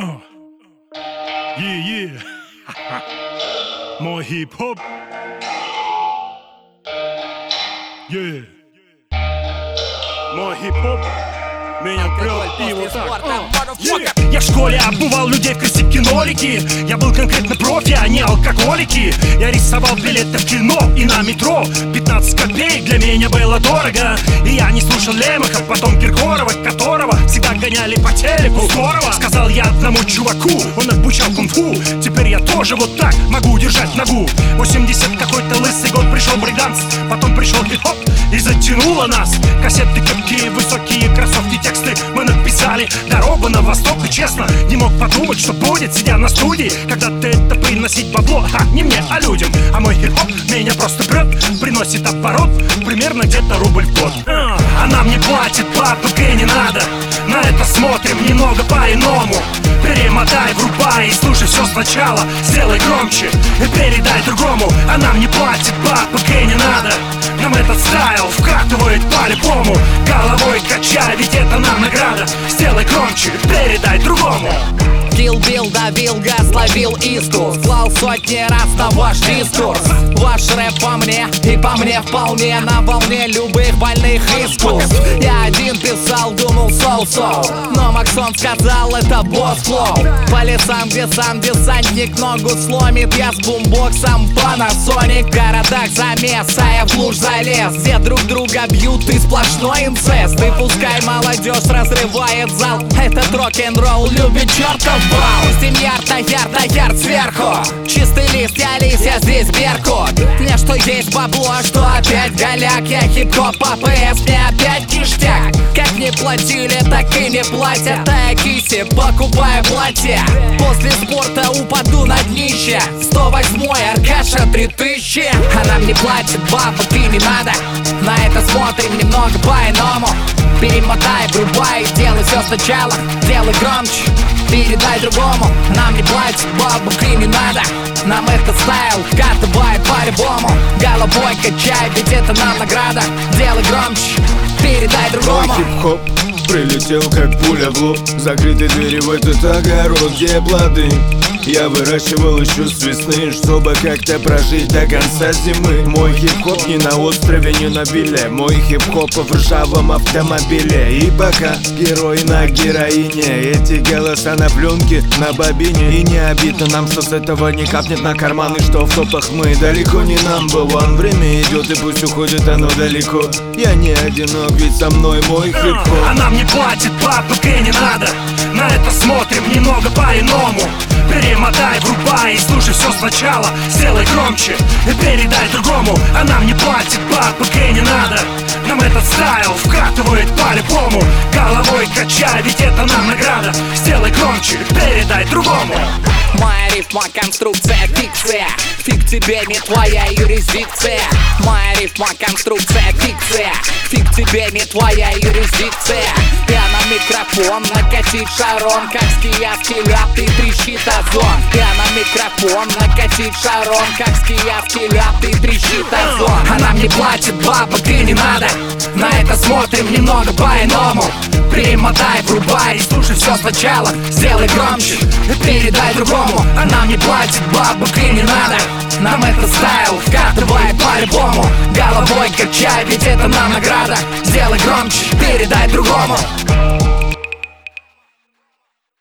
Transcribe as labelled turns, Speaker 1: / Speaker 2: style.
Speaker 1: Мой хип-хоп. Мой хип-хоп меня прет и вот так.
Speaker 2: Я в школе обувал людей в крестики-нолики. Я был конкретно профи, а не алкоголики. Я рисовал билеты в кино и на метро. 15 копеек для меня было дорого. И я не слушал Лемаха, потом Киркорова, которого всегда гоняли по телеку. Здорово, сказал я одному чуваку, он обучал кунг-фу. Теперь я тоже вот так могу держать ногу. 80 какой-то лысый год пришел брейкданс, потом пришел хип-хоп и затянуло нас. Кассеты крепкие, высокие, кроссовки, тексты мы написали. Дорогу на восток, и честно не мог подумать, что будет, сидя на студии, когда-то это приносить бабло. Не мне, а людям. А мой хип-хоп меня просто прет, приносит оборот примерно где-то рубль в год. Она мне платит, бабок и не надо. На это смотрим немного по-иному. Перемотай, врубай и слушай все сначала. Сделай громче и передай другому. Она мне платит, бабок и не надо. Нам этот стайл вкатывает по-любому. Головой качай, ведь это нам награда. Сделай громче, передай другому.
Speaker 3: Бил, давил, газ, ловил искус. Клал сотни раз на ваш дискурс. Ваш рэп по мне и по мне вполне на волне любых больных искусств. Я один писал, думал соу-соу, но Максон сказал, это босс-флоу. По лесам, где сам десантник ногу сломит, я с бумбоксом Panasonic. В городах замес, а я в луж залез, где друг друга бьют и сплошной инцест. И пускай молодежь разрывает зал, этот рок-н-ролл любит чертов бал. Пустим ярд сверху. Чистый лист, я лис, я здесь беркут. Мне что есть бабло, что опять голяк. Я хип-хоп, АПС, мне опять ништяк. Как не платили, так и не платят. А я киси покупаю платье. После спорта упаду на днище. 108-й, Аркаша 3000. Она мне платит, бабок и не надо. На это смотрим немного по-иному. Перемотай, врубай, делай все сначала. Делай громче, передай другому. Нам не платит, бабок и не надо. Нам этот стайл вкатывает по-любому. Головой качай, ведь это нам награда. Делай громче, передай другому.
Speaker 4: Мой хип-хоп прилетел как пуля в лоб. Закрыты двери в этот огород, где плоды я выращивал еще с весны, чтобы как-то прожить до конца зимы. Мой хип-хоп не на острове, не на вилле. Мой хип-хоп в ржавом автомобиле. И пока герой на героине, эти голоса на пленке, на бобине. И не обидно нам, что с этого не капнет на карманы, что в топах мы далеко не number one. Время идет и пусть уходит оно далеко. Я не одинок, ведь со мной мой хип-хоп.
Speaker 2: Она мне платит, бабок и не надо. На это смотрим немного по-иному. Перемотай, врубай и слушай все сначала. Сделай громче и передай другому. Она мне платит, бабок и не надо. Нам этот стайл вкатывает по-любому. Головой качай, ведь это нам награда. Сделай громче, передай другому.
Speaker 3: Моя рифма, конструкция, фикция. Фиг тебе не твоя юрисдикция. Моя рифма, конструкция, фикция. Фиг тебе не твоя юрисдикция. Я на микрофон накатить шарон, как с киевский ляп и трещит озон. Я на микрофон накатить шарон, как с киевский ляп и трещит озон. Она мне платит, бабок и не надо. На это смотрим немного по-иному. Перемотай, врубай и слушай все сначала. Сделай громче и передай другому. Она мне платит, бабок и не надо. Нам этот стайл вкатывает по-любому. Головой качай, ведь это нам награда. Сделай громче, передай другому.